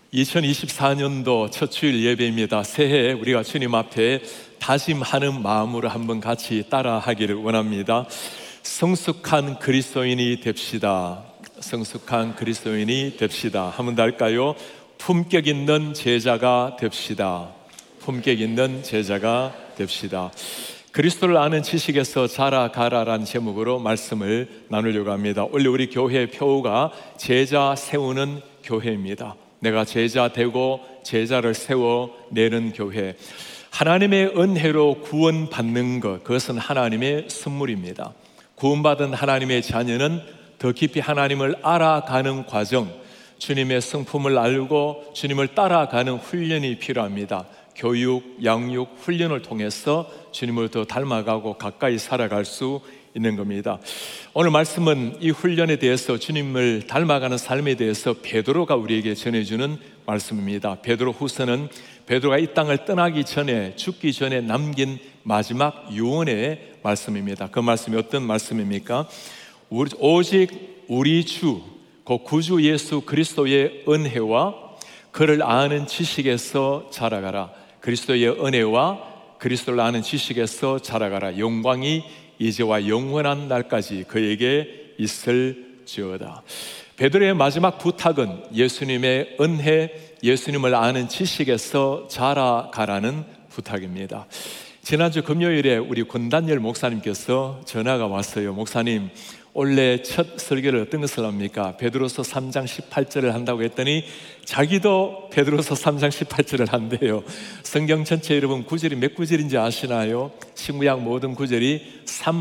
2024년도 첫 주일 예배입니다. 새해 우리가 주님 앞에 다짐하는 마음으로 한번 같이 따라하기를 원합니다. 성숙한 그리스도인이 됩시다. 성숙한 그리스도인이 됩시다. 한번 더 할까요? 품격 있는 제자가 됩시다. 품격 있는 제자가 됩시다. 그리스도를 아는 지식에서 자라가라라는 제목으로 말씀을 나누려고 합니다. 원래 우리 교회 표어가 제자 세우는 교회입니다. 내가 제자 되고 제자를 세워내는 교회. 하나님의 은혜로 구원받는 것, 그것은 하나님의 선물입니다. 구원받은 하나님의 자녀는 더 깊이 하나님을 알아가는 과정, 주님의 성품을 알고 주님을 따라가는 훈련이 필요합니다. 교육, 양육, 훈련을 통해서 주님을 더 닮아가고 가까이 살아갈 수 있는 겁니다. 오늘 말씀은 이 훈련에 대해서, 주님을 닮아가는 삶에 대해서 베드로가 우리에게 전해주는 말씀입니다. 베드로 후서는 베드로가 이 땅을 떠나기 전에, 죽기 전에 남긴 마지막 유언의 말씀입니다. 그 말씀이 어떤 말씀입니까? 오직 우리 주, 그 구주 예수 그리스도의 은혜와 그를 아는 지식에서 자라가라. 그리스도의 은혜와 그리스도를 아는 지식에서 자라가라. 영광이 이제와 영원한 날까지 그에게 있을지어다. 베드로의 마지막 부탁은 예수님의 은혜, 예수님을 아는 지식에서 자라가라는 부탁입니다. 지난주 금요일에 우리 권단열 목사님께서 전화가 왔어요. 목사님, 원래 첫 설교를 어떤 것을 합니까? 베드로서 3장 18절을 한다고 했더니 자기도 베드로서 3장 18절을 한대요. 성경 전체 여러분 구절이 몇 구절인지 아시나요? 신구약 모든 구절이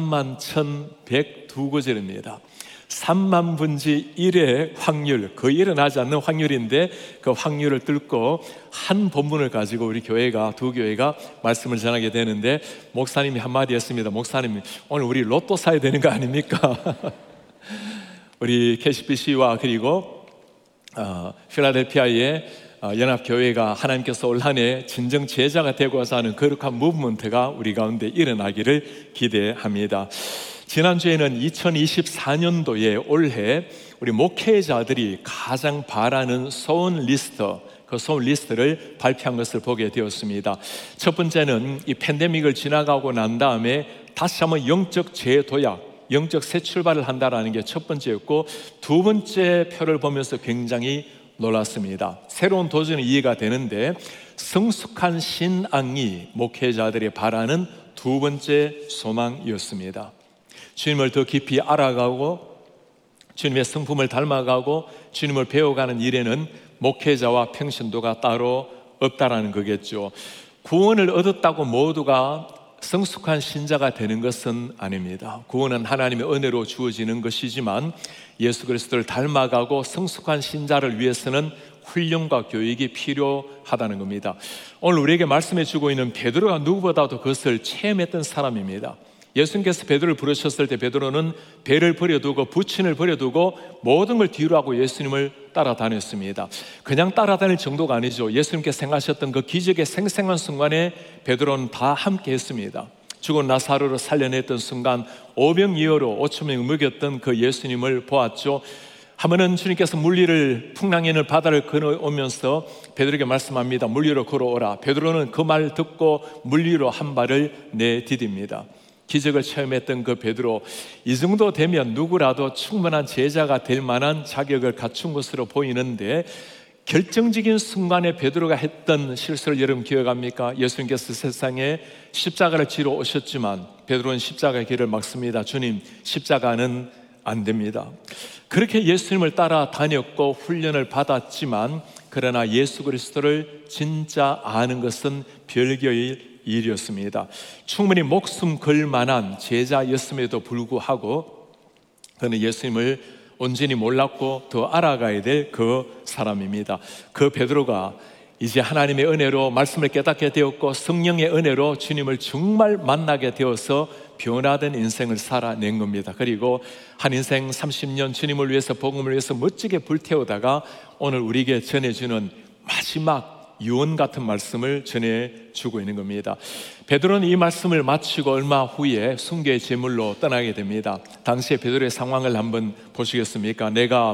31,102구절입니다. 3만 분지 1의 확률, 거의 일어나지 않는 확률인데 그 확률을 뚫고 한 본문을 가지고 우리 교회가, 두 교회가 말씀을 전하게 되는데, 목사님이 한마디 했습니다. 목사님, 오늘 우리 로또 사야 되는 거 아닙니까? 우리 KCBC와 그리고 필라델피아의 연합교회가 하나님께서 올 한 해 진정 제자가 되고자 하는 거룩한 무브먼트가 우리 가운데 일어나기를 기대합니다. 지난주에는 2024년도에 올해 우리 목회자들이 가장 바라는 소원 리스트, 그 소원 리스트를 발표한 것을 보게 되었습니다. 첫 번째는 이 팬데믹을 지나가고 난 다음에 다시 한번 영적 재도약, 영적 새 출발을 한다라는 게 첫 번째였고, 두 번째 표를 보면서 굉장히 놀랐습니다. 새로운 도전이 이해가 되는데, 성숙한 신앙이 목회자들이 바라는 두 번째 소망이었습니다. 주님을 더 깊이 알아가고 주님의 성품을 닮아가고 주님을 배워가는 일에는 목회자와 평신도가 따로 없다라는 거겠죠. 구원을 얻었다고 모두가 성숙한 신자가 되는 것은 아닙니다. 구원은 하나님의 은혜로 주어지는 것이지만 예수 그리스도를 닮아가고 성숙한 신자를 위해서는 훈련과 교육이 필요하다는 겁니다. 오늘 우리에게 말씀해 주고 있는 베드로가 누구보다도 그것을 체험했던 사람입니다. 예수님께서 베드로를 부르셨을 때 베드로는 배를 버려두고 부친을 버려두고 모든 걸 뒤로 하고 예수님을 따라다녔습니다. 그냥 따라다닐 정도가 아니죠. 예수님께서 행하셨던 그 기적의 생생한 순간에 베드로는 다 함께 했습니다. 죽은 나사로를 살려냈던 순간, 오병이어로 5,000명을 먹였던 그 예수님을 보았죠. 한 번은 주님께서 물리를, 풍랑에는 바다를 건너오면서 베드로에게 말씀합니다. 물리로 걸어오라. 베드로는 그 말 듣고 물리로 한 발을 내디딥니다. 기적을 체험했던 그 베드로, 이 정도 되면 누구라도 충분한 제자가 될 만한 자격을 갖춘 것으로 보이는데, 결정적인 순간에 베드로가 했던 실수를 여러분 기억합니까? 예수님께서 세상에 십자가를 지러 오셨지만 베드로는 십자가의 길을 막습니다. 주님, 십자가는 안 됩니다. 그렇게 예수님을 따라다녔고 훈련을 받았지만, 그러나 예수 그리스도를 진짜 아는 것은 별개의 일이었습니다. 충분히 목숨 걸 만한 제자였음에도 불구하고 그는 예수님을 온전히 몰랐고 더 알아가야 될 그 사람입니다. 그 베드로가 이제 하나님의 은혜로 말씀을 깨닫게 되었고 성령의 은혜로 주님을 정말 만나게 되어서 변화된 인생을 살아낸 겁니다. 그리고 한 인생 30년 주님을 위해서, 복음을 위해서 멋지게 불태우다가 오늘 우리에게 전해주는 마지막 유언 같은 말씀을 전해주고 있는 겁니다. 베드로는 이 말씀을 마치고 얼마 후에 순교의 제물로 떠나게 됩니다. 당시의 베드로의 상황을 한번 보시겠습니까? 내가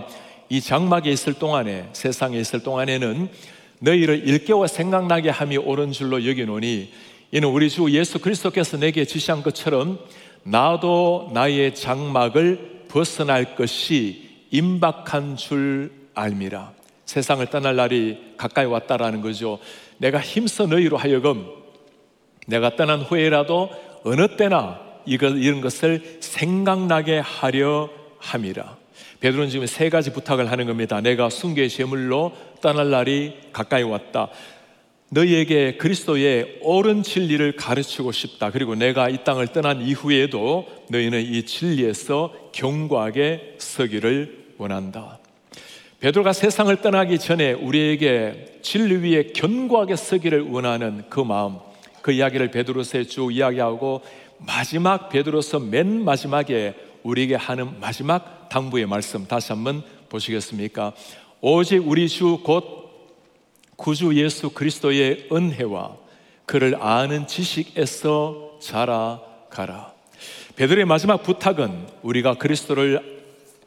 이 장막에 있을 동안에, 세상에 있을 동안에는 너희를 일깨워 생각나게 함이 옳은 줄로 여기노니 이는 우리 주 예수 그리스도께서 내게 지시한 것처럼 나도 나의 장막을 벗어날 것이 임박한 줄 알미라. 세상을 떠날 날이 가까이 왔다라는 거죠. 내가 힘써 너희로 하여금 내가 떠난 후에라도 어느 때나 이런 것을 생각나게 하려 함이라. 베드로는 지금 세 가지 부탁을 하는 겁니다. 내가 순교의 제물로 떠날 날이 가까이 왔다. 너희에게 그리스도의 옳은 진리를 가르치고 싶다. 그리고 내가 이 땅을 떠난 이후에도 너희는 이 진리에서 견고하게 서기를 원한다. 베드로가 세상을 떠나기 전에 우리에게 진리 위에 견고하게 서기를 원하는 그 마음, 그 이야기를 베드로서에 쭉 이야기하고 마지막 베드로서 맨 마지막에 우리에게 하는 마지막 당부의 말씀 다시 한번 보시겠습니까? 오직 우리 주 곧 구주 예수 그리스도의 은혜와 그를 아는 지식에서 자라가라. 베드로의 마지막 부탁은 우리가 그리스도를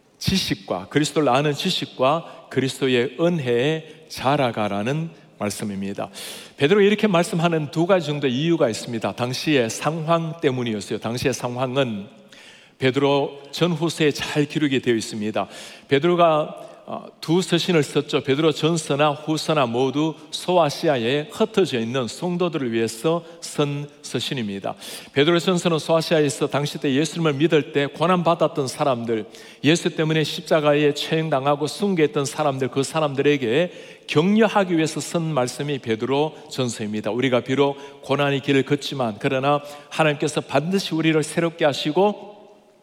아는 지식과 그리스도의 은혜에 자라가라는 말씀입니다. 베드로가 이렇게 말씀하는 두 가지 정도 이유가 있습니다. 당시의 상황 때문이었어요. 당시의 상황은 베드로 전후서에 잘 기록이 되어 있습니다. 베드로가 두 서신을 썼죠. 베드로 전서나 후서나 모두 소아시아에 흩어져 있는 성도들을 위해서 쓴 서신입니다. 베드로 전서는 소아시아에서 당시 때 예수님을 믿을 때 고난받았던 사람들, 예수 때문에 십자가에 처형당하고 순교했던 사람들, 그 사람들에게 격려하기 위해서 쓴 말씀이 베드로 전서입니다. 우리가 비록 고난의 길을 걷지만 그러나 하나님께서 반드시 우리를 새롭게 하시고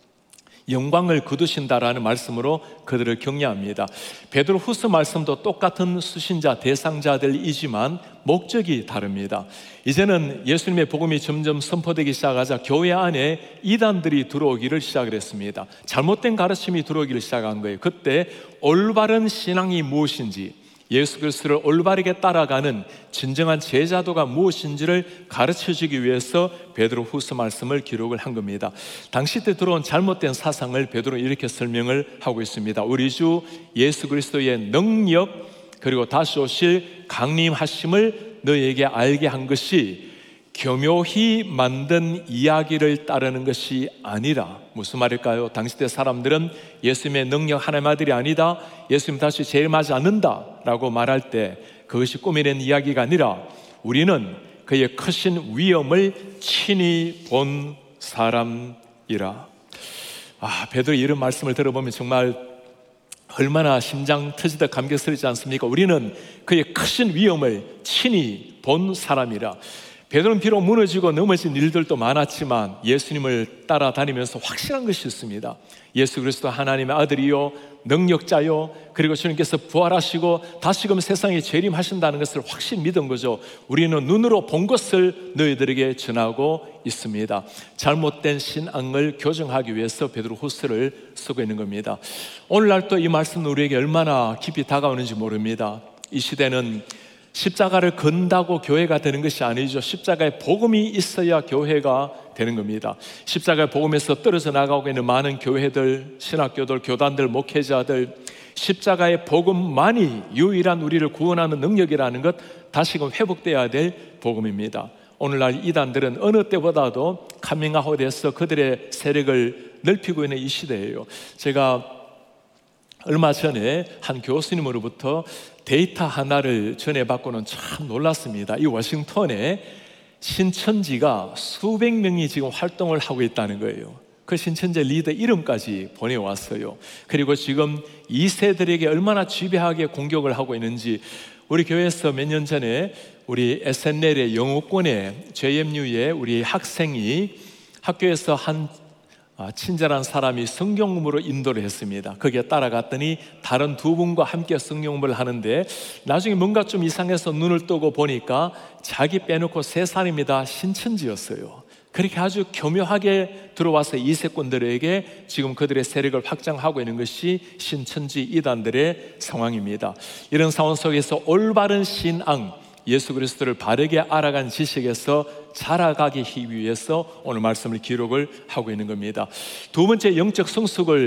영광을 거두신다라는 말씀으로 그들을 격려합니다. 베드로 후서 말씀도 똑같은 수신자 대상자들이지만 목적이 다릅니다. 이제는 예수님의 복음이 점점 선포되기 시작하자 교회 안에 이단들이 들어오기를 시작을 했습니다. 잘못된 가르침이 들어오기를 시작한 거예요. 그때 올바른 신앙이 무엇인지, 예수 그리스도를 올바르게 따라가는 진정한 제자도가 무엇인지를 가르쳐주기 위해서 베드로 후서 말씀을 기록을 한 겁니다. 당시 때 들어온 잘못된 사상을 베드로는 이렇게 설명을 하고 있습니다. 우리 주 예수 그리스도의 능력 그리고 다시 오실 강림하심을 너희에게 알게 한 것이 교묘히 만든 이야기를 따르는 것이 아니라, 무슨 말일까요? 당시 때 사람들은 예수님의 능력 하나님의 아들이 아니다, 예수님 다시 재림하지 않는다 라고 말할 때 그것이 꾸며낸 이야기가 아니라 우리는 그의 크신 위엄을 친히 본 사람이라. 베드로 이런 말씀을 들어보면 정말 얼마나 심장 터지듯 감격스럽지 않습니까? 우리는 그의 크신 위엄을 친히 본 사람이라. 베드로는 비록 무너지고 넘어진 일들도 많았지만 예수님을 따라다니면서 확실한 것이 있습니다. 예수 그리스도 하나님의 아들이요 능력자요, 그리고 주님께서 부활하시고 다시금 세상에 재림하신다는 것을 확실히 믿은 거죠. 우리는 눈으로 본 것을 너희들에게 전하고 있습니다. 잘못된 신앙을 교정하기 위해서 베드로 후서를 쓰고 있는 겁니다. 오늘날 또 이 말씀은 우리에게 얼마나 깊이 다가오는지 모릅니다. 이 시대는 십자가를 건다고 교회가 되는 것이 아니죠. 십자가의 복음이 있어야 교회가 되는 겁니다. 십자가의 복음에서 떨어져 나가고 있는 많은 교회들, 신학교들, 교단들, 목회자들, 십자가의 복음만이 유일한 우리를 구원하는 능력이라는 것 다시금 회복되어야 될 복음입니다. 오늘날 이단들은 어느 때보다도 카밍아웃에서 그들의 세력을 넓히고 있는 이 시대예요. 제가 얼마 전에 한 교수님으로부터 데이터 하나를 전해받고는 참 놀랐습니다. 이 워싱턴에 신천지가 수백 명이 지금 활동을 하고 있다는 거예요. 그 신천지 리더 이름까지 보내왔어요. 그리고 지금 2세들에게 얼마나 지배하게 공격을 하고 있는지, 우리 교회에서 몇 년 전에 우리 SNL의 영어권의 JMU의 우리 학생이 학교에서 한 친절한 사람이 성경 공부로 인도를 했습니다. 거기에 따라갔더니 다른 두 분과 함께 성경 공부를 하는데 나중에 뭔가 좀 이상해서 눈을 뜨고 보니까 자기 빼놓고 세 사람이 다 신천지였어요. 그렇게 아주 교묘하게 들어와서 이세꾼들에게 지금 그들의 세력을 확장하고 있는 것이 신천지 이단들의 상황입니다. 이런 상황 속에서 올바른 신앙, 예수 그리스도를 바르게 알아간 지식에서 자라가기 위해서 오늘 말씀을 기록을 하고 있는 겁니다. 두 번째 영적 성숙을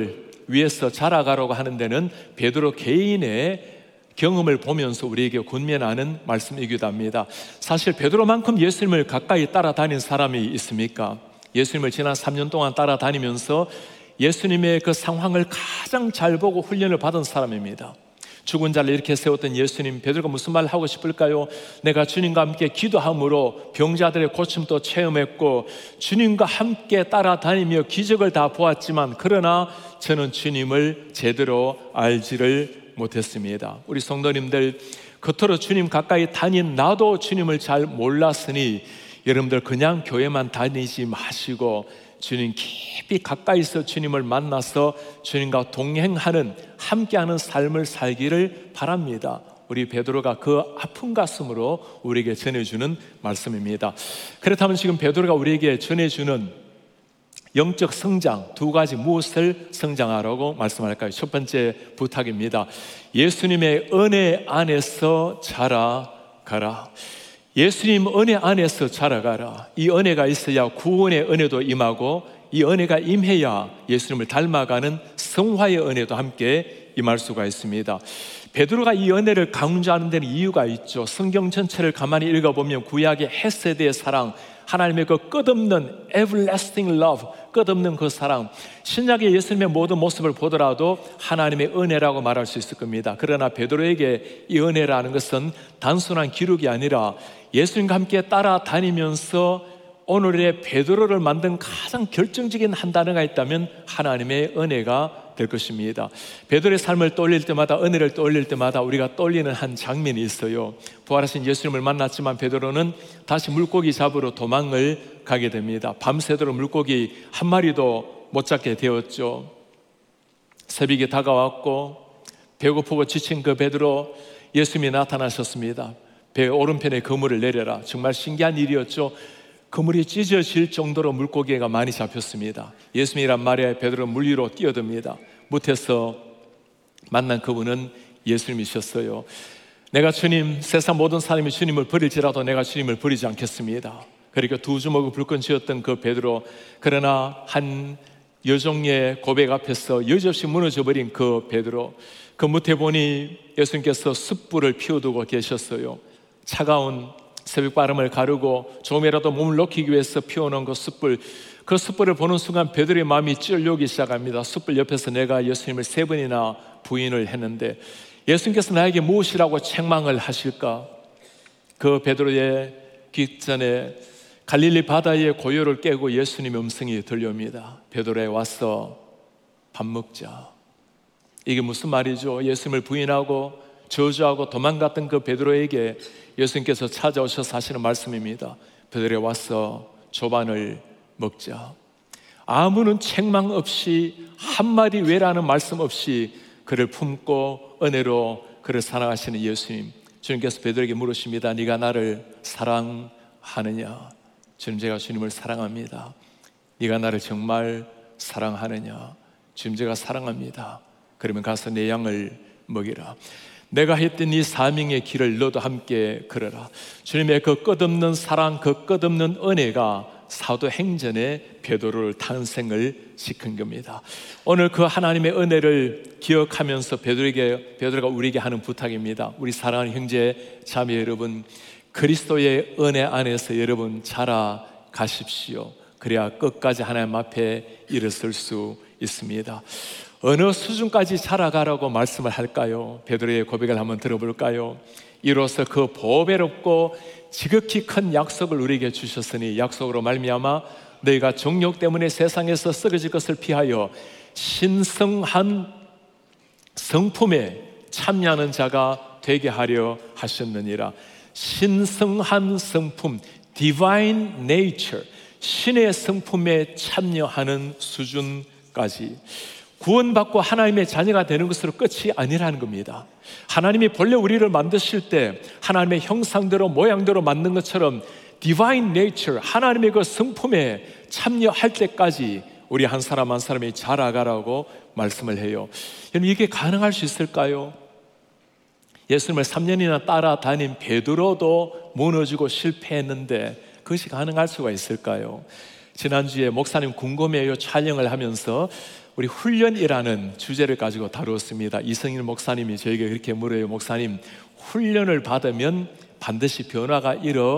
위해서 자라가라고 하는 데는 베드로 개인의 경험을 보면서 우리에게 권면하는 말씀이기도 합니다. 사실 베드로만큼 예수님을 가까이 따라다닌 사람이 있습니까? 예수님을 지난 3년 동안 따라다니면서 예수님의 그 상황을 가장 잘 보고 훈련을 받은 사람입니다. 죽은 자를 이렇게 세웠던 예수님, 베드로가 무슨 말 하고 싶을까요? 내가 주님과 함께 기도함으로 병자들의 고침도 체험했고 주님과 함께 따라다니며 기적을 다 보았지만 그러나 저는 주님을 제대로 알지를 못했습니다. 우리 성도님들, 겉으로 주님 가까이 다닌 나도 주님을 잘 몰랐으니 여러분들 그냥 교회만 다니지 마시고 주님 깊이 가까이서 주님을 만나서 주님과 동행하는, 함께하는 삶을 살기를 바랍니다. 우리 베드로가 그 아픈 가슴으로 우리에게 전해주는 말씀입니다. 그렇다면 지금 베드로가 우리에게 전해주는 영적 성장 두 가지, 무엇을 성장하라고 말씀할까요? 첫 번째 부탁입니다. 예수님의 은혜 안에서 자라가라. 예수님 은혜 안에서 자라가라. 이 은혜가 있어야 구원의 은혜도 임하고 이 은혜가 임해야 예수님을 닮아가는 성화의 은혜도 함께 임할 수가 있습니다. 베드로가 이 은혜를 강조하는 데는 이유가 있죠. 성경 전체를 가만히 읽어보면 구약의 헤세드의 사랑, 하나님의 그 끝없는 everlasting love, 끝없는 그 사랑, 신약의 예수님의 모든 모습을 보더라도 하나님의 은혜라고 말할 수 있을 겁니다. 그러나 베드로에게 이 은혜라는 것은 단순한 기록이 아니라 예수님과 함께 따라다니면서 오늘의 베드로를 만든 가장 결정적인 한 단어가 있다면 하나님의 은혜가 될 것입니다. 베드로의 삶을 떠올릴 때마다, 은혜를 떠올릴 때마다 우리가 떠올리는 한 장면이 있어요. 부활하신 예수님을 만났지만 베드로는 다시 물고기 잡으러 도망을 가게 됩니다. 밤새도록 물고기 한 마리도 못 잡게 되었죠. 새벽이 다가왔고 배고프고 지친 그 베드로, 예수님이 나타나셨습니다. 배 오른편에 그물을 내려라. 정말 신기한 일이었죠. 그물이 찢어질 정도로 물고기가 많이 잡혔습니다. 예수님이란 말에 베드로 물 위로 뛰어듭니다. 못해서 만난 그분은 예수님이셨어요. 내가 주님, 세상 모든 사람이 주님을 버릴지라도 내가 주님을 버리지 않겠습니다. 그러니까 두 주먹을 불끈 쥐었던 그 베드로, 그러나 한 여종의 고백 앞에서 여지없이 무너져버린 그 베드로, 그 못해 보니 예수님께서 숯불을 피워두고 계셨어요. 차가운 새벽 바람을 가르고 조금이라도 몸을 녹이기 위해서 피워놓은 그 숯불을 보는 순간 베드로의 마음이 찔려오기 시작합니다. 숯불 옆에서 내가 예수님을 3번이나 부인을 했는데 예수님께서 나에게 무엇이라고 책망을 하실까? 그 베드로의 귓전에 갈릴리 바다의 고요를 깨고 예수님의 음성이 들려옵니다. 베드로에 와서 밥 먹자. 이게 무슨 말이죠? 예수님을 부인하고 저주하고 도망갔던 그 베드로에게 예수님께서 찾아오셔서 하시는 말씀입니다. 베드로에 와서 조반을 먹자. 아무런 책망 없이 한마디 외라는 말씀 없이 그를 품고 은혜로 그를 사랑하시는 예수님, 주님께서 베드로에게 물으십니다. 네가 나를 사랑하느냐? 주님, 제가 주님을 사랑합니다. 네가 나를 정말 사랑하느냐? 주님, 제가 사랑합니다. 그러면 가서 내 양을 먹이라. 내가 했던 이 사명의 길을 너도 함께 걸어라. 주님의 그 끝없는 사랑, 그 끝없는 은혜가 사도행전에 베드로를 탄생을 시킨 겁니다. 오늘 그 하나님의 은혜를 기억하면서 베드로가 우리에게 하는 부탁입니다. 우리 사랑하는 형제 자매 여러분, 그리스도의 은혜 안에서 여러분 자라가십시오. 그래야 끝까지 하나님 앞에 일어설 수 있습니다. 어느 수준까지 자라가라고 말씀을 할까요? 베드로의 고백을 한번 들어볼까요? 이로써 그 보배롭고 지극히 큰 약속을 우리에게 주셨으니 약속으로 말미암아 너희가 정욕 때문에 세상에서 썩어질 것을 피하여 신성한 성품에 참여하는 자가 되게 하려 하셨느니라. 신성한 성품, divine nature, 신의 성품에 참여하는 수준까지. 구원받고 하나님의 자녀가 되는 것으로 끝이 아니라는 겁니다. 하나님이 본래 우리를 만드실 때 하나님의 형상대로 모양대로 만든 것처럼 divine nature, 하나님의 그 성품에 참여할 때까지 우리 한 사람 한 사람이 자라가라고 말씀을 해요. 여러분, 이게 가능할 수 있을까요? 예수님을 3년이나 따라다닌 베드로도 무너지고 실패했는데 그것이 가능할 수가 있을까요? 지난주에 목사님 궁금해요 촬영을 하면서 우리 훈련이라는 주제를 가지고 다루었습니다. 이성일 목사님이 저에게 그렇게 물어요. 목사님, 훈련을 받으면 반드시 변화가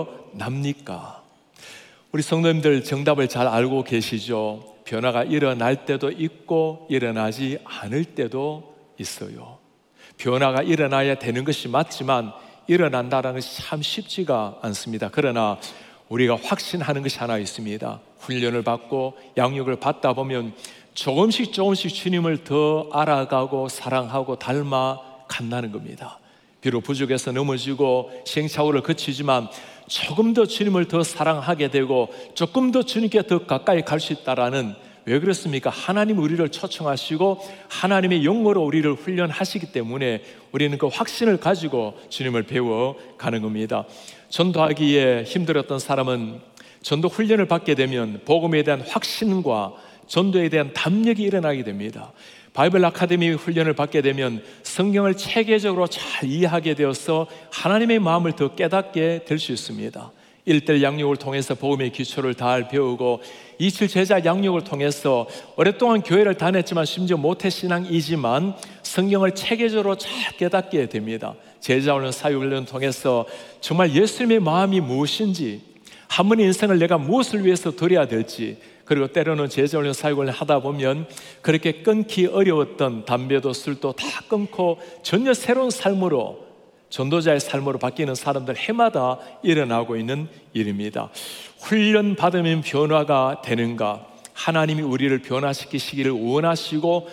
일어납니까? 우리 성도님들 정답을 잘 알고 계시죠? 변화가 일어날 때도 있고 일어나지 않을 때도 있어요. 변화가 일어나야 되는 것이 맞지만 일어난다는 것이 참 쉽지가 않습니다. 그러나 우리가 확신하는 것이 하나 있습니다. 훈련을 받고 양육을 받다 보면 조금씩 주님을 더 알아가고 사랑하고 닮아 간다는 겁니다. 비록 부족해서 넘어지고 시행착오를 거치지만 조금 더 주님을 더 사랑하게 되고 조금 더 주님께 더 가까이 갈 수 있다라는, 왜 그렇습니까? 하나님 우리를 초청하시고 하나님의 영으로 우리를 훈련하시기 때문에 우리는 그 확신을 가지고 주님을 배워가는 겁니다. 전도하기에 힘들었던 사람은 전도 훈련을 받게 되면 복음에 대한 확신과 전도에 대한 담력이 일어나게 됩니다. 바이블 아카데미 훈련을 받게 되면 성경을 체계적으로 잘 이해하게 되어서 하나님의 마음을 더 깨닫게 될 수 있습니다. 1:1 양육을 통해서 복음의 기초를 잘 배우고 27 제자 양육을 통해서 오랫동안 교회를 다녔지만 심지어 모태신앙이지만 성경을 체계적으로 잘 깨닫게 됩니다. 제자훈련, 사역훈련을 통해서 정말 예수님의 마음이 무엇인지, 한 번의 인생을 내가 무엇을 위해서 드려야 될지, 그리고 때로는 제자훈련, 사역훈련 하다 보면 그렇게 끊기 어려웠던 담배도 술도 다 끊고 전혀 새로운 삶으로, 전도자의 삶으로 바뀌는 사람들 해마다 일어나고 있는 일입니다. 훈련 받으면 변화가 되는가? 하나님이 우리를 변화시키시기를 원하시고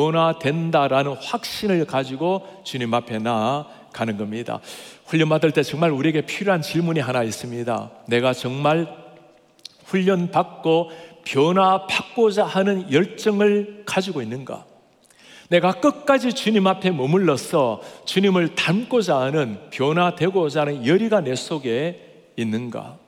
변화된다라는 확신을 가지고 주님 앞에 나아가는 겁니다. 훈련 받을 때 정말 우리에게 필요한 질문이 하나 있습니다. 내가 정말 훈련 받고 변화받고자 하는 열정을 가지고 있는가? 내가 끝까지 주님 앞에 머물러서 주님을 닮고자 하는, 변화되고자 하는 열의가 내 속에 있는가?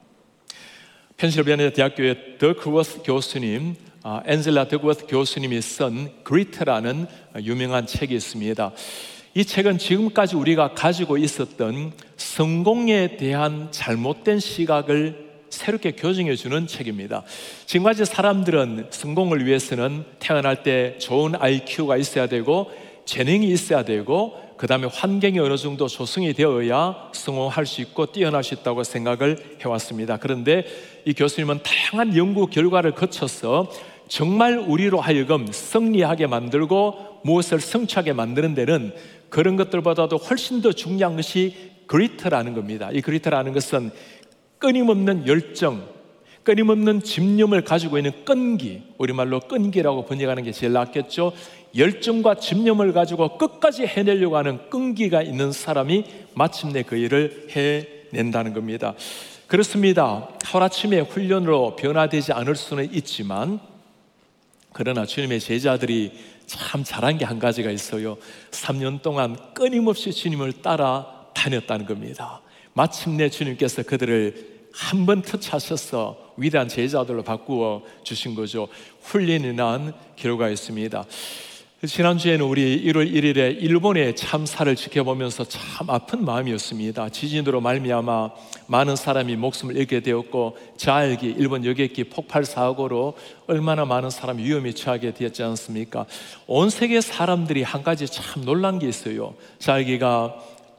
펜실베니아 대학교의 더크워스 교수님, 앤젤라 더크워스 교수님이 쓴 그리트라는 유명한 책이 있습니다. 이 책은 지금까지 우리가 가지고 있었던 성공에 대한 잘못된 시각을 새롭게 교정해 주는 책입니다. 지금까지 사람들은 성공을 위해서는 태어날 때 좋은 IQ가 있어야 되고 재능이 있어야 되고 그 다음에 환경이 어느 정도 조성이 되어야 성공할 수 있고 뛰어날 수 있다고 생각을 해왔습니다. 그런데 이 교수님은 다양한 연구 결과를 거쳐서 정말 우리로 하여금 승리하게 만들고 무엇을 성취하게 만드는 데는 그런 것들보다도 훨씬 더 중요한 것이 그리트라는 겁니다. 이 그리트라는 것은 끊임없는 열정, 끊임없는 집념을 가지고 있는 끈기, 우리말로 끈기라고 번역하는 게 제일 낫겠죠. 열정과 집념을 가지고 끝까지 해내려고 하는 끈기가 있는 사람이 마침내 그 일을 해낸다는 겁니다. 그렇습니다. 하루아침에 훈련으로 변화되지 않을 수는 있지만, 그러나 주님의 제자들이 참 잘한 게 한 가지가 있어요. 3년 동안 끊임없이 주님을 따라다녔다는 겁니다. 마침내 주님께서 그들을 한 번 터치하셔서 위대한 제자들로 바꾸어 주신 거죠. 훈련이 난 결과가 있습니다. 지난주에는 우리 1월 1일에 일본의 참사를 지켜보면서 참 아픈 마음이었습니다. 지진으로 말미암아 많은 사람이 목숨을 잃게 되었고, 자헬기, 일본 여객기 폭발 사고로 얼마나 많은 사람이 위험에 처하게 되었지 않습니까? 온 세계 사람들이 한 가지 참 놀란 게 있어요. 자헬기가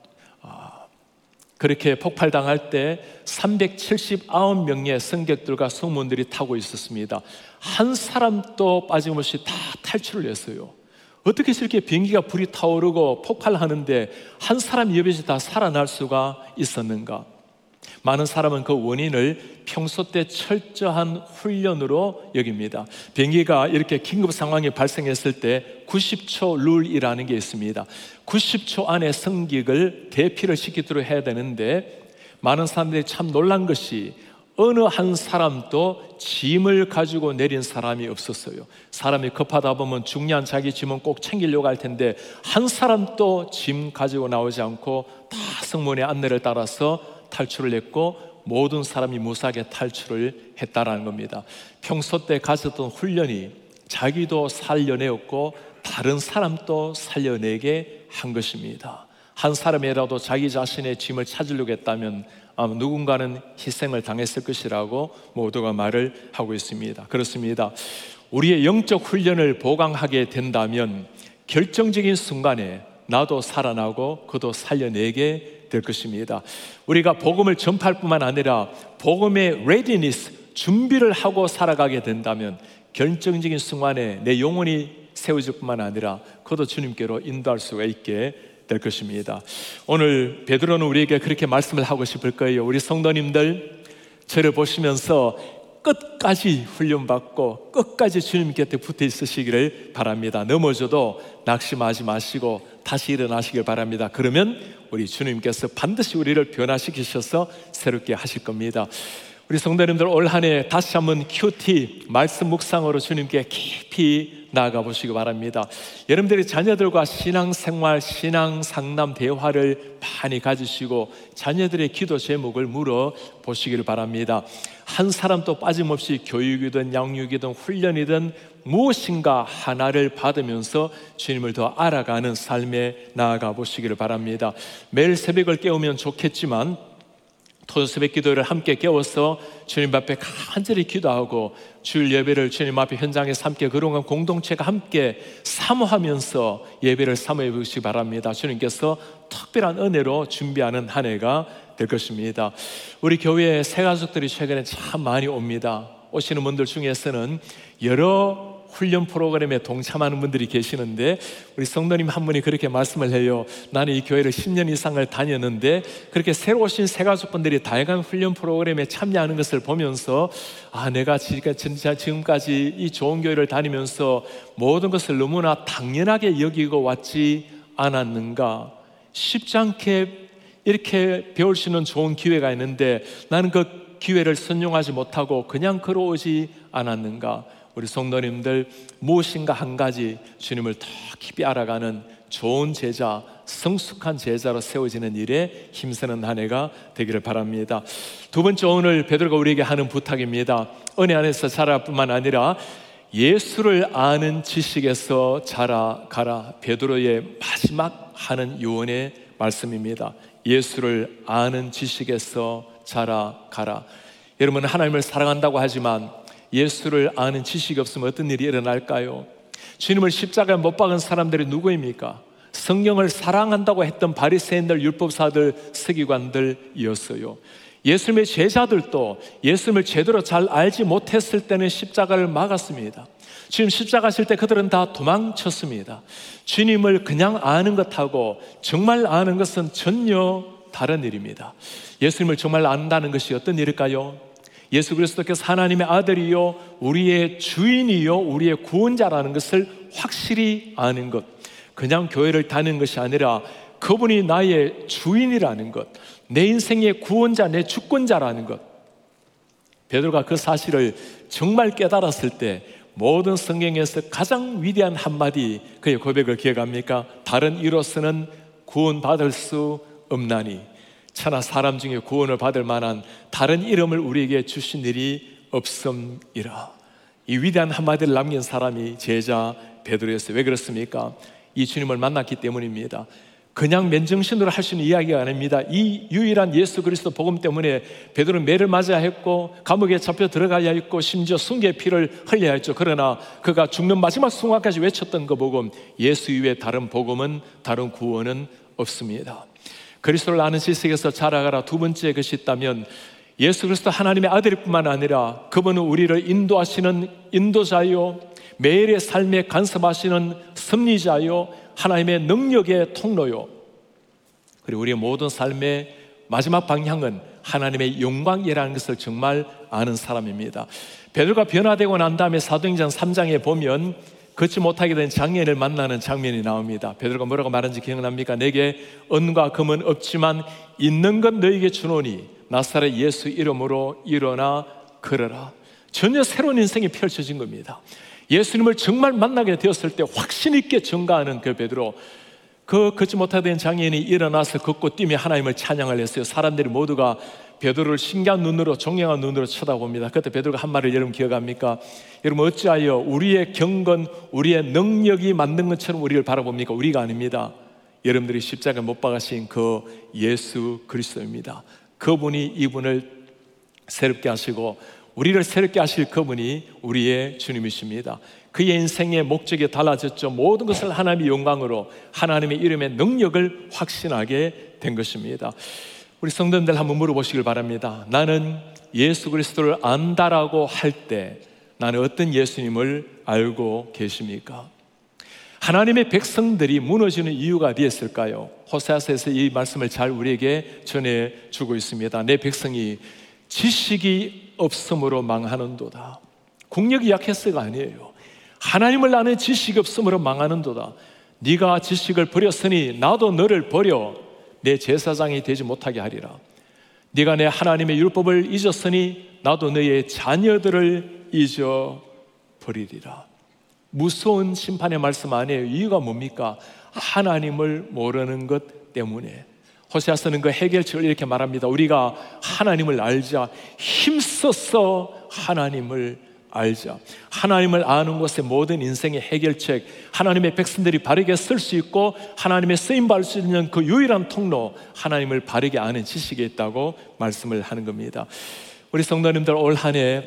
그렇게 폭발당할 때 379명의 승객들과 승무원들이 타고 있었습니다. 한 사람도 빠짐없이 다 탈출을 했어요. 어떻게 저렇게 비행기가 불이 타오르고 폭발하는데 한 사람 여럿이 다 살아날 수가 있었는가? 많은 사람은 그 원인을 평소 때 철저한 훈련으로 여깁니다. 비행기가 이렇게 긴급 상황이 발생했을 때 90초 룰이라는 게 있습니다. 90초 안에 승객을 대피를 시키도록 해야 되는데, 많은 사람들이 참 놀란 것이 어느 한 사람도 짐을 가지고 내린 사람이 없었어요. 사람이 급하다 보면 중요한 자기 짐은 꼭 챙기려고 할 텐데 한 사람도 짐 가지고 나오지 않고 다 승무원의 안내를 따라서 탈출을 했고, 모든 사람이 무사하게 탈출을 했다라는 겁니다. 평소 때 가졌던 훈련이 자기도 살려내었고 다른 사람도 살려내게 한 것입니다. 한 사람이라도 자기 자신의 짐을 찾으려고 했다면 아마 누군가는 희생을 당했을 것이라고 모두가 말을 하고 있습니다. 그렇습니다. 우리의 영적 훈련을 보강하게 된다면 결정적인 순간에 나도 살아나고 그도 살려내게 될 것입니다. 우리가 복음을 전파할 뿐만 아니라 복음의 readiness, 준비를 하고 살아가게 된다면 결정적인 순간에 내 영혼이 세워질 뿐만 아니라 그도 주님께로 인도할 수가 있게 될 것입니다. 오늘 베드로는 우리에게 그렇게 말씀을 하고 싶을 거예요. 우리 성도님들, 저를 보시면서 끝까지 훈련받고 끝까지 주님 곁에 붙어 있으시기를 바랍니다. 넘어져도 낙심하지 마시고 다시 일어나시길 바랍니다. 그러면 우리 주님께서 반드시 우리를 변화시키셔서 새롭게 하실 겁니다. 우리 성도님들, 올 한 해 다시 한번 큐티 말씀 묵상으로 주님께 깊이 나아가 보시기 바랍니다. 여러분들이 자녀들과 신앙생활, 신앙 상담 대화를 많이 가지시고 자녀들의 기도 제목을 물어보시기를 바랍니다. 한 사람도 빠짐없이 교육이든 양육이든 훈련이든 무엇인가 하나를 받으면서 주님을 더 알아가는 삶에 나아가 보시기를 바랍니다. 매일 새벽을 깨우면 좋겠지만 토요 새벽 기도를 함께 깨워서 주님 앞에 간절히 기도하고 주일 예배를 주님 앞에 현장에서 함께 그동안 공동체가 함께 사모하면서 예배를 사모해 보시기 바랍니다. 주님께서 특별한 은혜로 준비하는 한 해가 될 것입니다. 우리 교회에 새 가족들이 최근에 참 많이 옵니다. 오시는 분들 중에서는 여러 훈련 프로그램에 동참하는 분들이 계시는데 우리 성도님 한 분이 그렇게 말씀을 해요. 나는 이 교회를 10년 이상을 다녔는데 그렇게 새로 오신 새 가족분들이 다양한 훈련 프로그램에 참여하는 것을 보면서 내가 진짜 지금까지 이 좋은 교회를 다니면서 모든 것을 너무나 당연하게 여기고 왔지 않았는가, 쉽지 않게 이렇게 배울 수 있는 좋은 기회가 있는데 나는 그 기회를 선용하지 못하고 그냥 걸어오지 않았는가. 우리 성도님들, 무엇인가 한 가지 주님을 더 깊이 알아가는 좋은 제자, 성숙한 제자로 세워지는 일에 힘쓰는 한 해가 되기를 바랍니다. 두 번째, 오늘 베드로가 우리에게 하는 부탁입니다. 은혜 안에서 자랄 뿐만 아니라 예수를 아는 지식에서 자라가라. 베드로의 마지막 하는 요원의 말씀입니다. 예수를 아는 지식에서 자라가라. 여러분, 하나님을 사랑한다고 하지만 예수를 아는 지식이 없으면 어떤 일이 일어날까요? 주님을 십자가에 못 박은 사람들이 누구입니까? 성경을 사랑한다고 했던 바리새인들, 율법사들, 서기관들이었어요. 예수님의 제자들도 예수님을 제대로 잘 알지 못했을 때는 십자가를 막았습니다. 주님 십자가 하실 때 그들은 다 도망쳤습니다. 주님을 그냥 아는 것하고 정말 아는 것은 전혀 다른 일입니다. 예수님을 정말 안다는 것이 어떤 일일까요? 예수 그리스도께서 하나님의 아들이요 우리의 주인이요 우리의 구원자라는 것을 확실히 아는 것, 그냥 교회를 다니는 것이 아니라 그분이 나의 주인이라는 것, 내 인생의 구원자, 내 주권자라는 것. 베드로가 그 사실을 정말 깨달았을 때 모든 성경에서 가장 위대한 한마디, 그의 고백을 기억합니까? 다른 이로서는 구원받을 수 없나니, 천하 사람 중에 구원을 받을 만한 다른 이름을 우리에게 주신 일이 없음이라. 이 위대한 한마디를 남긴 사람이 제자 베드로였어요. 왜 그렇습니까? 이 주님을 만났기 때문입니다. 그냥 맨정신으로 할 수 있는 이야기가 아닙니다. 이 유일한 예수 그리스도 복음 때문에 베드로는 매를 맞아야 했고 감옥에 잡혀 들어가야 했고 심지어 순교의 피를 흘려야 했죠. 그러나 그가 죽는 마지막 순간까지 외쳤던 그 복음, 예수 이외에 다른 복음은, 다른 구원은 없습니다. 그리스도를 아는 지식에서 자라가라. 두 번째 것이 있다면 예수 그리스도 하나님의 아들일 뿐만 아니라 그분은 우리를 인도하시는 인도자요, 매일의 삶에 간섭하시는 섭리자요, 하나님의 능력의 통로요, 그리고 우리의 모든 삶의 마지막 방향은 하나님의 영광이라는 것을 정말 아는 사람입니다. 베드로가 변화되고 난 다음에 사도행전 3장에 보면 걷지 못하게 된 장애인을 만나는 장면이 나옵니다. 베드로가 뭐라고 말하는지 기억납니까? 내게 은과 금은 없지만 있는 것 너에게 주노니 나사렛 예수 이름으로 일어나 걸어라. 전혀 새로운 인생이 펼쳐진 겁니다. 예수님을 정말 만나게 되었을 때 확신 있게 전가하는 그 베드로, 그 걷지 못하게 된 장애인이 일어나서 걷고 뛰며 하나님을 찬양을 했어요. 사람들이 모두가 베드로를 신기한 눈으로, 존경한 눈으로 쳐다봅니다. 그때 베드로가 한 말을 여러분 기억합니까? 여러분, 어찌하여 우리의 경건, 우리의 능력이 만든 것처럼 우리를 바라봅니까? 우리가 아닙니다. 여러분들이 십자가에 못 박으신 그 예수 그리스도입니다. 그분이 이분을 새롭게 하시고 우리를 새롭게 하실 그분이 우리의 주님이십니다. 그의 인생의 목적이 달라졌죠. 모든 것을 하나님의 영광으로, 하나님의 이름의 능력을 확신하게 된 것입니다. 우리 성도님들 한번 물어보시길 바랍니다. 나는 예수 그리스도를 안다라고 할 때 나는 어떤 예수님을 알고 계십니까? 하나님의 백성들이 무너지는 이유가 어디였을까요? 호세아서에서 이 말씀을 잘 우리에게 전해주고 있습니다. 내 백성이 지식이 없음으로 망하는도다. 국력이 약해서가 아니에요. 하나님을 아는 지식이 없음으로 망하는도다. 네가 지식을 버렸으니 나도 너를 버려 내 제사장이 되지 못하게 하리라. 네가 내 하나님의 율법을 잊었으니 나도 너의 자녀들을 잊어버리리라. 무서운 심판의 말씀 아니에요. 이유가 뭡니까? 하나님을 모르는 것 때문에. 호세아서는 그 해결책을 이렇게 말합니다. 우리가 하나님을 알자. 힘써서 하나님을 알자. 하나님을 아는 것의 모든 인생의 해결책, 하나님의 백성들이 바르게 쓸 수 있고 하나님의 쓰임받을 수 있는 그 유일한 통로, 하나님을 바르게 아는 지식이 있다고 말씀을 하는 겁니다. 우리 성도님들, 올 한 해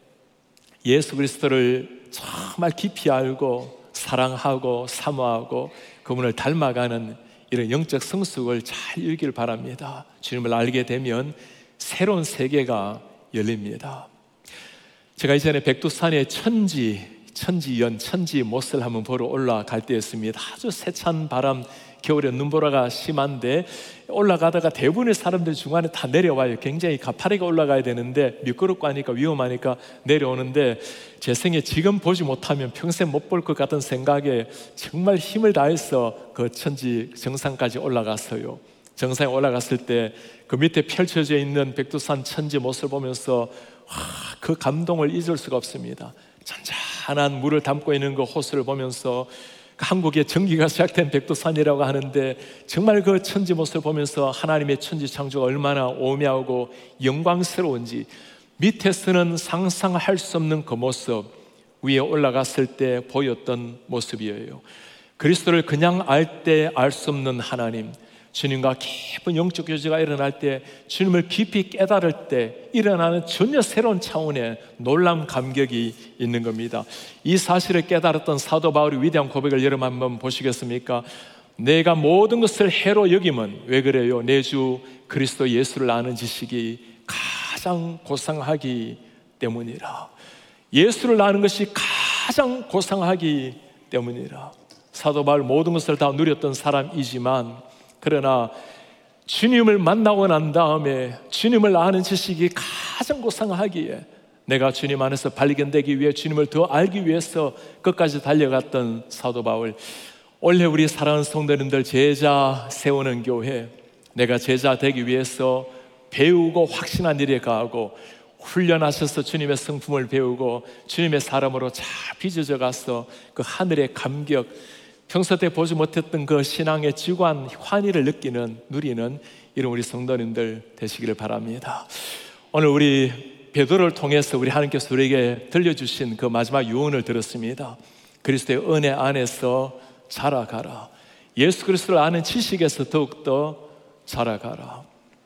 예수 그리스도를 정말 깊이 알고 사랑하고 사모하고 그분을 닮아가는 이런 영적 성숙을 잘 이루길 바랍니다. 주님을 알게 되면 새로운 세계가 열립니다. 제가 이전에 백두산에 천지연, 천지못을 한번 보러 올라갈 때였습니다. 아주 세찬 바람, 겨울에 눈보라가 심한데 올라가다가 대부분의 사람들 중간에 다 내려와요. 굉장히 가파르게 올라가야 되는데 미끄럽고 하니까 위험하니까 내려오는데 제 생에 지금 보지 못하면 평생 못 볼 것 같은 생각에 정말 힘을 다해서 그 천지 정상까지 올라갔어요. 정상에 올라갔을 때 그 밑에 펼쳐져 있는 백두산 천지못을 보면서 그 감동을 잊을 수가 없습니다. 잔잔한 물을 담고 있는 그 호수를 보면서 한국의 전기가 시작된 백두산이라고 하는데 정말 그 천지못을 보면서 하나님의 천지창조가 얼마나 오묘하고 영광스러운지 밑에서는 상상할 수 없는 그 모습, 위에 올라갔을 때 보였던 모습이에요. 그리스도를 그냥 알 때 알 수 없는 하나님, 주님과 깊은 영적 교제가 일어날 때, 주님을 깊이 깨달을 때 일어나는 전혀 새로운 차원의 놀라운 감격이 있는 겁니다. 이 사실을 깨달았던 사도 바울의 위대한 고백을 여러분 한번 보시겠습니까? 내가 모든 것을 해로 여김은, 왜 그래요? 내 주 그리스도 예수를 아는 지식이 가장 고상하기 때문이라. 예수를 아는 것이 가장 고상하기 때문이라. 사도 바울 모든 것을 다 누렸던 사람이지만, 그러나 주님을 만나고 난 다음에 주님을 아는 지식이 가장 고상하기에 내가 주님 안에서 발견되기 위해, 주님을 더 알기 위해서 끝까지 달려갔던 사도 바울. 원래 우리 사랑하는 성도님들, 제자 세우는 교회, 내가 제자 되기 위해서 배우고 확신한 일에 가고 훈련하셔서 주님의 성품을 배우고 주님의 사람으로 잘 빚어져 가서 그 하늘의 감격, 평소 때 보지 못했던 그 신앙의 지관 환희를 누리는 이런 우리 성도님들 되시기를 바랍니다. 오늘 우리 베드로를 통해서 우리 하나님께서 우리에게 들려주신 그 마지막 유언을 들었습니다. 그리스도의 은혜 안에서 자라가라. 예수 그리스도를 아는 지식에서 더욱더 자라가라.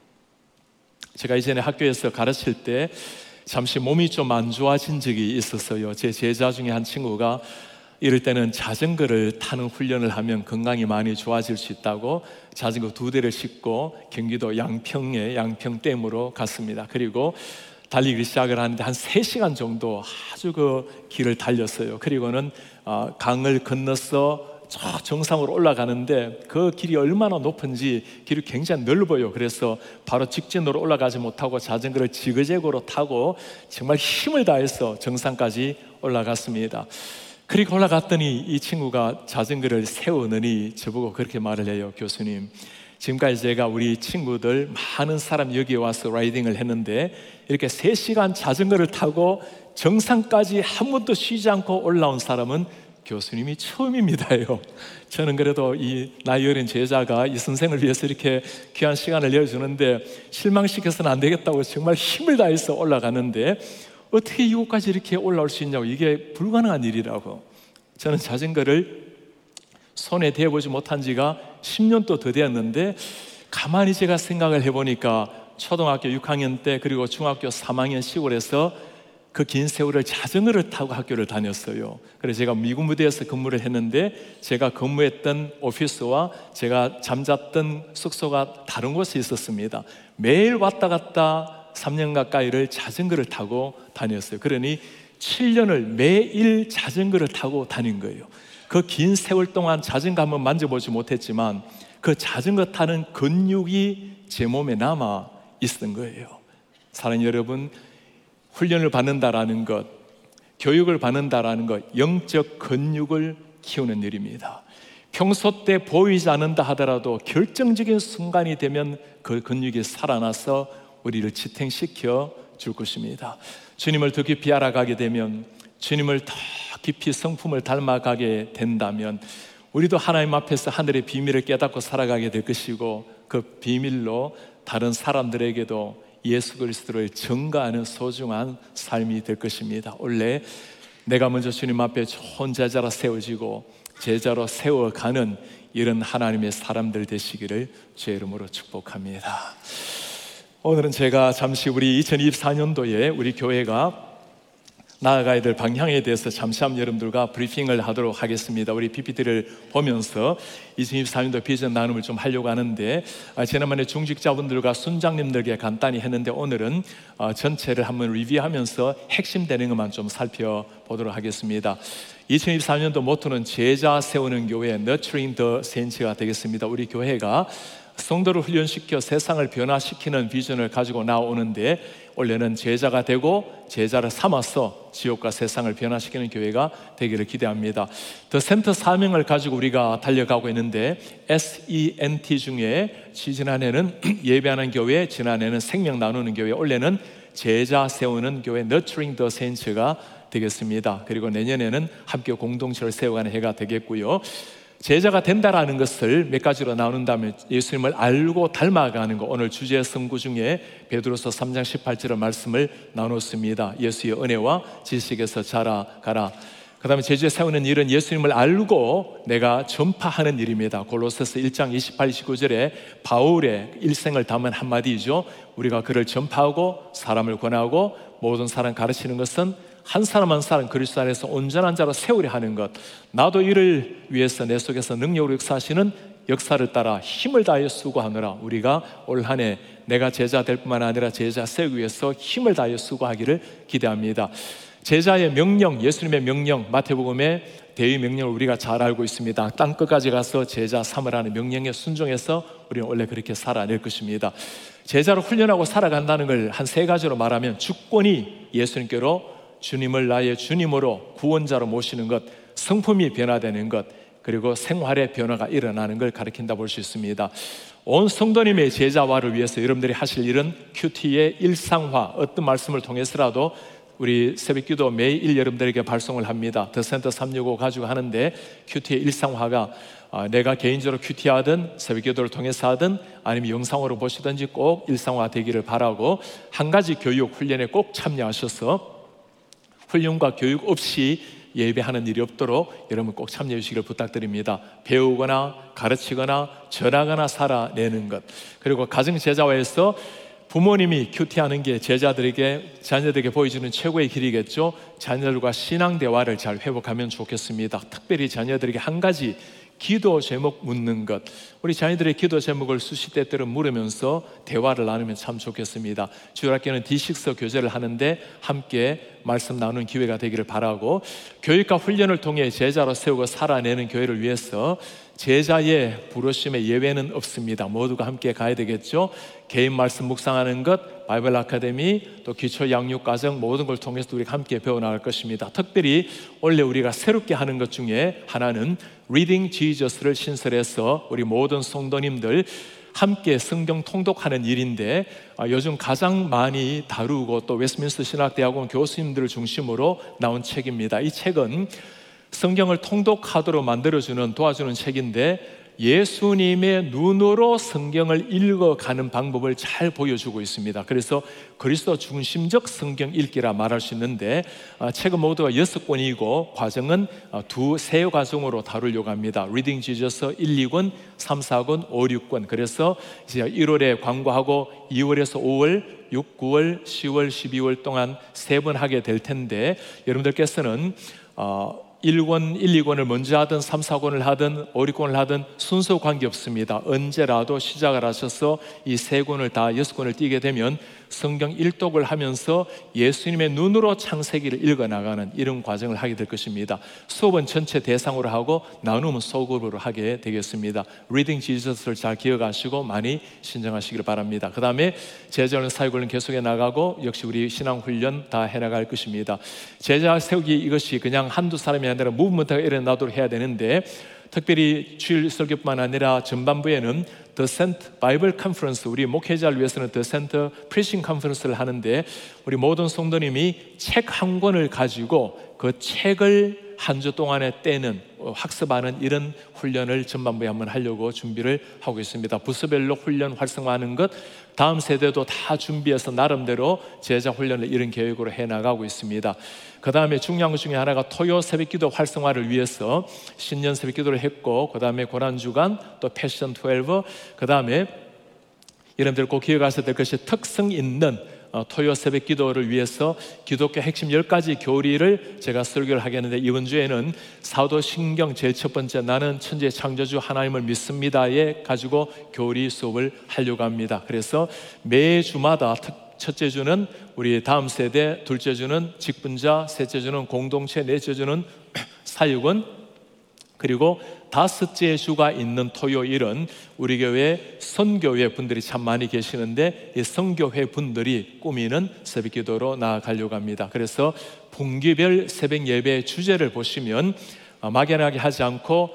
제가 이전에 학교에서 가르칠 때 잠시 몸이 좀 안 좋아진 적이 있었어요. 제 제자 중에 한 친구가 이럴 때는 자전거를 타는 훈련을 하면 건강이 많이 좋아질 수 있다고 자전거 2대를 싣고 경기도 양평의 양평댐으로 갔습니다. 그리고 달리기 시작을 하는데 한 3시간 정도 아주 그 길을 달렸어요. 그리고는 강을 건너서 저 정상으로 올라가는데 그 길이 얼마나 높은지 길이 굉장히 넓어요. 그래서 바로 직진으로 올라가지 못하고 자전거를 지그재그로 타고 정말 힘을 다해서 정상까지 올라갔습니다. 그리고 올라갔더니 이 친구가 자전거를 세우느니 저보고 그렇게 말을 해요. 교수님, 지금까지 제가 우리 친구들 많은 사람 여기에 와서 라이딩을 했는데 이렇게 3시간 자전거를 타고 정상까지 한 번도 쉬지 않고 올라온 사람은 교수님이 처음입니다요. 저는 그래도 이 나이 어린 제자가 이 선생을 위해서 이렇게 귀한 시간을 내어주는데 실망시켜서는 안 되겠다고 정말 힘을 다해서 올라가는데 어떻게 이곳까지 이렇게 올라올 수 있냐고, 이게 불가능한 일이라고. 저는 자전거를 손에 대보지 못한 지가 10년도 더 되었는데 가만히 제가 생각을 해보니까 초등학교 6학년 때 그리고 중학교 3학년 시골에서 그 긴 세월을 자전거를 타고 학교를 다녔어요. 그래서 제가 미군 부대에서 근무를 했는데 제가 근무했던 오피스와 제가 잠잤던 숙소가 다른 곳에 있었습니다. 매일 왔다 갔다 3년 가까이를 자전거를 타고 다녔어요. 그러니 7년을 매일 자전거를 타고 다닌 거예요. 그 긴 세월 동안 자전거 한번 만져보지 못했지만 그 자전거 타는 근육이 제 몸에 남아 있었던 거예요. 사랑하는 여러분, 훈련을 받는다라는 것, 교육을 받는다라는 것, 영적 근육을 키우는 일입니다. 평소 때 보이지 않는다 하더라도 결정적인 순간이 되면 그 근육이 살아나서 우리를 지탱시켜 줄 것입니다. 주님을 더 깊이 알아가게 되면, 주님을 더 깊이 성품을 닮아가게 된다면 우리도 하나님 앞에서 하늘의 비밀을 깨닫고 살아가게 될 것이고, 그 비밀로 다른 사람들에게도 예수 그리스도를 증거하는 소중한 삶이 될 것입니다. 원래 내가 먼저 주님 앞에 좋은 제자로 세워지고 제자로 세워가는 이런 하나님의 사람들 되시기를 주의 이름으로 축복합니다. 오늘은 제가 잠시 우리 2024년도에 우리 교회가 나아가야 될 방향에 대해서 잠시 한번 여러분들과 브리핑을 하도록 하겠습니다. 우리 PPT를 보면서 2024년도 비전 나눔을 좀 하려고 하는데, 지난번에 중직자분들과 순장님들에게 간단히 했는데 오늘은 전체를 한번 리뷰하면서 핵심되는 것만 좀 살펴보도록 하겠습니다. 2024년도 모토는 제자 세우는 교회, Nurturing the Saints가 되겠습니다. 우리 교회가 성도를 훈련시켜 세상을 변화시키는 비전을 가지고 나오는데, 원래는 제자가 되고 제자를 삼아서 지옥과 세상을 변화시키는 교회가 되기를 기대합니다. 더 센터 사명을 가지고 우리가 달려가고 있는데, SENT 중에 지난해는 예배하는 교회, 지난해는 생명 나누는 교회, 올해는 제자 세우는 교회 Nurturing the Saints가 되겠습니다. 그리고 내년에는 함께 공동체를 세워가는 해가 되겠고요. 제자가 된다라는 것을 몇 가지로 나눈다면, 예수님을 알고 닮아가는 것, 오늘 주제 성구 중에 베드로서 3장 18절의 말씀을 나눴습니다. 예수의 은혜와 지식에서 자라가라. 그 다음에 제자에 세우는 일은 예수님을 알고 내가 전파하는 일입니다. 골로새서 1장 28, 29절에 바울의 일생을 담은 한마디죠. 우리가 그를 전파하고 사람을 권하고 모든 사람 가르치는 것은 한 사람 한 사람 그리스도 안에서 온전한 자로 세우려 하는 것, 나도 이를 위해서 내 속에서 능력으로 역사하시는 역사를 따라 힘을 다하여 수고하노라. 우리가 올 한 해 내가 제자 될 뿐만 아니라 제자 세우기 위해서 힘을 다하여 수고하기를 기대합니다. 제자의 명령, 예수님의 명령, 마태복음의 대의 명령을 우리가 잘 알고 있습니다. 땅 끝까지 가서 제자 삼으라는 명령에 순종해서 우리는 원래 그렇게 살아낼 것입니다. 제자로 훈련하고 살아간다는 걸 한 세 가지로 말하면, 주권이 예수님께로 주님을 나의 주님으로 구원자로 모시는 것, 성품이 변화되는 것, 그리고 생활의 변화가 일어나는 걸 가리킨다 볼 수 있습니다. 온 성도님의 제자화를 위해서 여러분들이 하실 일은 큐티의 일상화, 어떤 말씀을 통해서라도 우리 새벽기도 매일 여러분들에게 발송을 합니다. 더 센터 365 가지고 하는데, 큐티의 일상화가 내가 개인적으로 큐티하든 새벽기도를 통해서 하든 아니면 영상으로 보시든지 꼭 일상화 되기를 바라고, 한 가지 교육 훈련에 꼭 참여하셔서 훈련과 교육 없이 예배하는 일이 없도록 여러분 꼭 참여해 주시기를 부탁드립니다. 배우거나 가르치거나 전하거나 살아내는 것, 그리고 가정제자화에서 부모님이 큐티하는 게 제자들에게, 자녀들에게 보여주는 최고의 길이겠죠. 자녀들과 신앙 대화를 잘 회복하면 좋겠습니다. 특별히 자녀들에게 한 가지 기도 제목 묻는 것, 우리 자녀들의 기도 제목을 수시때때로 물으면서 대화를 나누면 참 좋겠습니다. 주일학교는 D6 교제를 하는데 함께 말씀 나누는 기회가 되기를 바라고, 교육과 훈련을 통해 제자로 세우고 살아내는 교회를 위해서 제자의 부르심에 예외는 없습니다. 모두가 함께 가야 되겠죠. 개인 말씀 묵상하는 것, 바이블 아카데미, 또 기초 양육 과정, 모든 걸 통해서 우리가 함께 배워나갈 것입니다. 특별히 원래 우리가 새롭게 하는 것 중에 하나는 Reading Jesus를 신설해서 우리 모든 성도님들 함께 성경 통독하는 일인데, 요즘 가장 많이 다루고 또 웨스트민스터 신학대학원 교수님들을 중심으로 나온 책입니다. 이 책은 성경을 통독하도록 만들어주는, 도와주는 책인데, 예수님의 눈으로 성경을 읽어가는 방법을 잘 보여주고 있습니다. 그래서 그리스도 중심적 성경 읽기라 말할 수 있는데, 책은 모두가 6권이고 과정은 세 과정으로 다루려고 합니다. Reading Jesus 1, 2권, 3, 4권, 5, 6권. 그래서 이제 1월에 광고하고 2월에서 5월, 6, 9월, 10월, 12월 동안 3번 하게 될 텐데, 여러분들께서는 1권, 1, 2권을 먼저 하든 3, 4권을 하든 5, 6권을 하든 순서 관계없습니다. 언제라도 시작을 하셔서 이 3권을 다 6권을 띄게 되면 성경 일독을 하면서 예수님의 눈으로 창세기를 읽어나가는 이런 과정을 하게 될 것입니다. 수업은 전체 대상으로 하고 나눔은 소그룹으로 하게 되겠습니다. Reading Jesus를 잘 기억하시고 많이 신청하시기를 바랍니다. 그 다음에 제자훈련 사역을 계속해 나가고 역시 우리 신앙훈련 다 해나갈 것입니다. 제자 세우기, 이것이 그냥 한두 사람이 아니라 무브먼트가 일어나도록 해야 되는데, 특별히 주일 설교뿐만 아니라 전반부에는 The Center Bible Conference, 우리 목회자를 위해서는 The Center Preaching Conference를 하는데, 우리 모든 성도님이 책 한 권을 가지고 그 책을 한 주 동안에 떼는, 학습하는 이런 훈련을 전반부에 한번 하려고 준비를 하고 있습니다. 부서별로 훈련 활성화하는 것, 다음 세대도 다 준비해서 나름대로 제자 훈련을 이런 계획으로 해나가고 있습니다. 그 다음에 중요한 것 중에 하나가 토요 새벽기도 활성화를 위해서 신년 새벽기도를 했고, 그 다음에 고난주간, 또 패션 12, 그 다음에 여러분들 꼭 기억하셔야 될 것이 특성 있는 토요 새벽 기도를 위해서 기독교 핵심 10가지 교리를 제가 설교를 하겠는데, 이번 주에는 사도신경 제일 첫 번째 나는 천지의 창조주 하나님을 믿습니다에 가지고 교리 수업을 하려고 합니다. 그래서 매주마다 첫째 주는 우리 다음 세대, 둘째 주는 직분자, 셋째 주는 공동체, 넷째 주는 사역원, 그리고 다섯째 주가 있는 토요일은 우리 교회 선교회 분들이 참 많이 계시는데, 이 선교회 분들이 꾸미는 새벽기도로 나아가려고 합니다. 그래서 분기별 새벽 예배 주제를 보시면 막연하게 하지 않고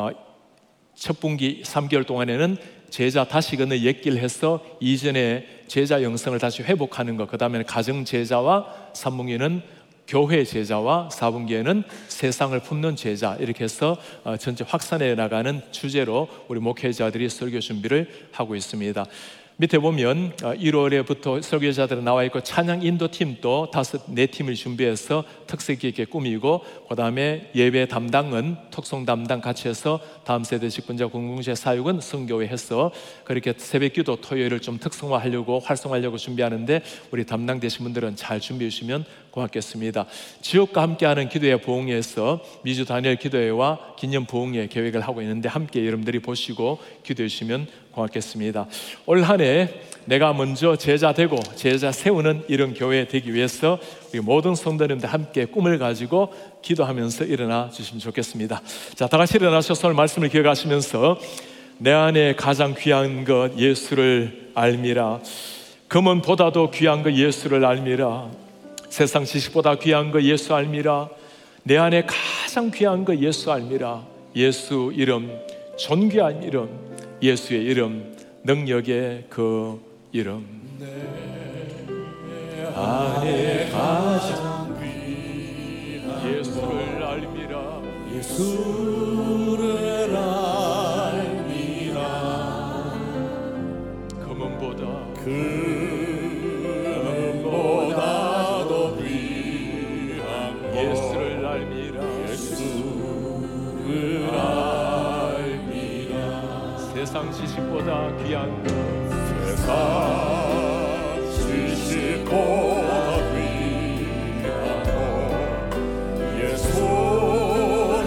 첫 분기 3개월 동안에는 제자 다시금을 옛길 해서 이전에 제자 영성을 다시 회복하는 것, 그 다음에는 가정 제자와 3분기는 교회 제자와 4분기에는 세상을 품는 제자, 이렇게 해서 전체 확산해 나가는 주제로 우리 목회자들이 설교 준비를 하고 있습니다. 밑에 보면 1월에부터 설교자들은 나와 있고, 찬양 인도팀도 4팀을 준비해서 특색 있게 꾸미고, 그 다음에 예배 담당은 특송 담당 같이 해서 다음 세대 직분자 공동체 사역은 선교회 해서 그렇게 새벽기도 토요일을 좀 특성화하려고 활성화하려고 준비하는데, 우리 담당 되신 분들은 잘 준비해 주시면 고맙겠습니다. 지역과 함께하는 기도회 부흥회에서 미주 단일 기도회와 기념 부흥회 계획을 하고 있는데, 함께 여러분들이 보시고 기도해 주시면 고맙겠습니다. 올 한 해 내가 먼저 제자 되고 제자 세우는 이런 교회 되기 위해서 우리 모든 성도님들 함께 꿈을 가지고 기도하면서 일어나 주시면 좋겠습니다. 자, 다 같이 일어나셔서 오늘 말씀을 기억하시면서, 내 안에 가장 귀한 것 예수를 알미라. 금은보다도 귀한 것 예수를 알미라. 세상 지식보다 귀한 것 예수 알미라. 내 안에 가장 귀한 것 예수 알미라. 예수 이름, 존귀한 이름, 예수의 이름, 능력의 그 이름. 내 안에 가장 귀한 예수를 알미라. 예수를 알미라. 금은보다도 귀한 예수를 알미라. 예수를 알미라. 세상 지식보다 귀한 것, 세상 지식보다 귀한 것 예수를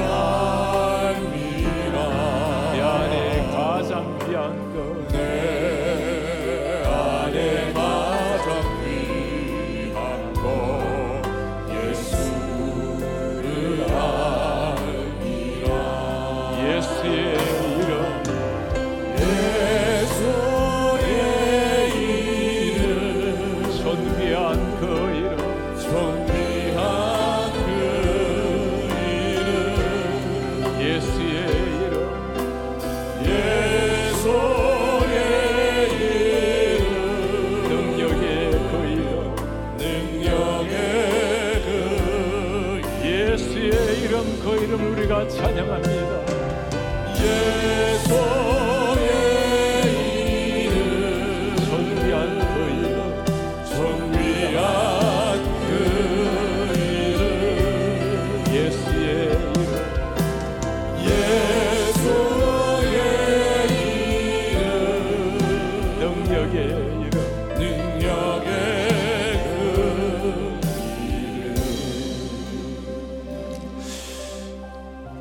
알미라. 내 안에 가장 귀한 것, 내 안에 가장 귀한 것 예수를 알미라. 예수의 이름, 예수의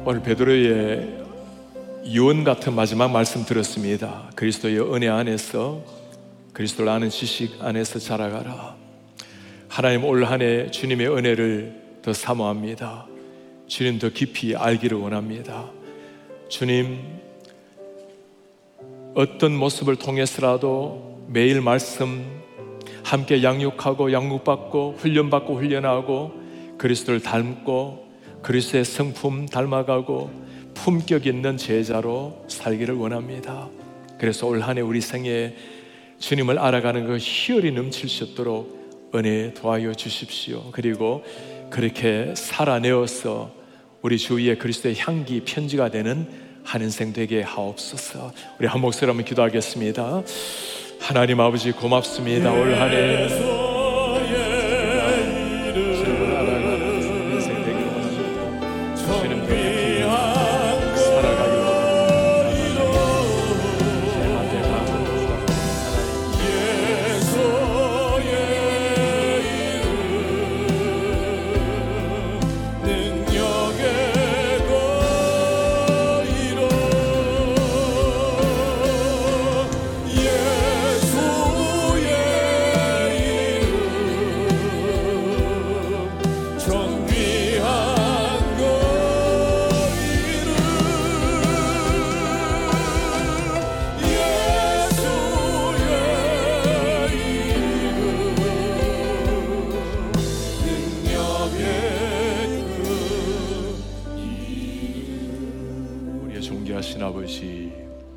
오늘 베드로의 유언 같은 마지막 말씀 들었습니다. 그리스도의 은혜 안에서, 그리스도를 아는 지식 안에서 자라가라. 하나님, 올 한 해 주님의 은혜를 더 사모합니다. 주님 더 깊이 알기를 원합니다. 주님, 어떤 모습을 통해서라도 매일 말씀 함께 양육하고 양육받고 훈련받고 훈련하고 그리스도를 닮고 그리스도의 성품 닮아가고 품격 있는 제자로 살기를 원합니다. 그래서 올 한 해 우리 생에 주님을 알아가는 그 희열이 넘칠 수 있도록 은혜 도와여 주십시오. 그리고 그렇게 살아내어서 우리 주위에 그리스도의 향기 편지가 되는 한 인생 되게 하옵소서. 우리 한 목소리로 한번 기도하겠습니다. 하나님 아버지, 고맙습니다. 올 한 해 주님을 알아가는 인생 되기를 원합니다. 주님 곁에 살아가기를 존귀하신 아버지,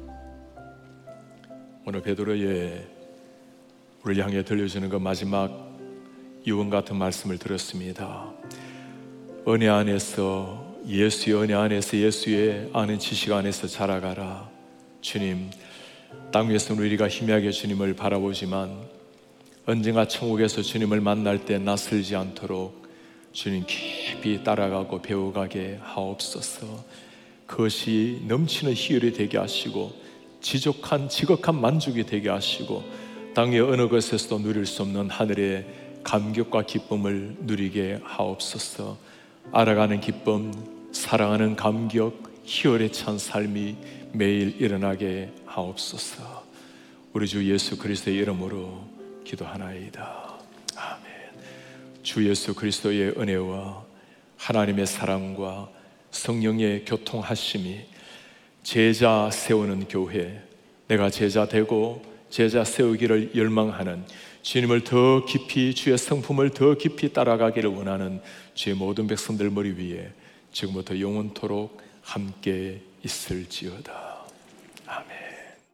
오늘 베드로의 우리를 향해 들려주는 그 마지막 유언 같은 말씀을 들었습니다. 은혜 안에서, 예수의 은혜 안에서, 예수의 아는 지식 안에서 자라가라. 주님, 땅 위에서는 우리가 희미하게 주님을 바라보지만 언젠가 천국에서 주님을 만날 때 낯설지 않도록 주님 깊이 따라가고 배워가게 하옵소서. 그것이 넘치는 희열이 되게 하시고 지극한 만족이 되게 하시고 땅의 어느 것에서도 누릴 수 없는 하늘의 감격과 기쁨을 누리게 하옵소서. 알아가는 기쁨, 사랑하는 감격, 희열에 찬 삶이 매일 일어나게 하옵소서. 우리 주 예수 그리스도의 이름으로 기도하나이다. 아멘. 주 예수 그리스도의 은혜와 하나님의 사랑과 성령의 교통하심이, 제자 세우는 교회, 내가 제자 되고 제자 세우기를 열망하는, 주님을 더 깊이, 주의 성품을 더 깊이 따라가기를 원하는 주의 모든 백성들 머리 위에 지금부터 영원토록 함께 있을지어다.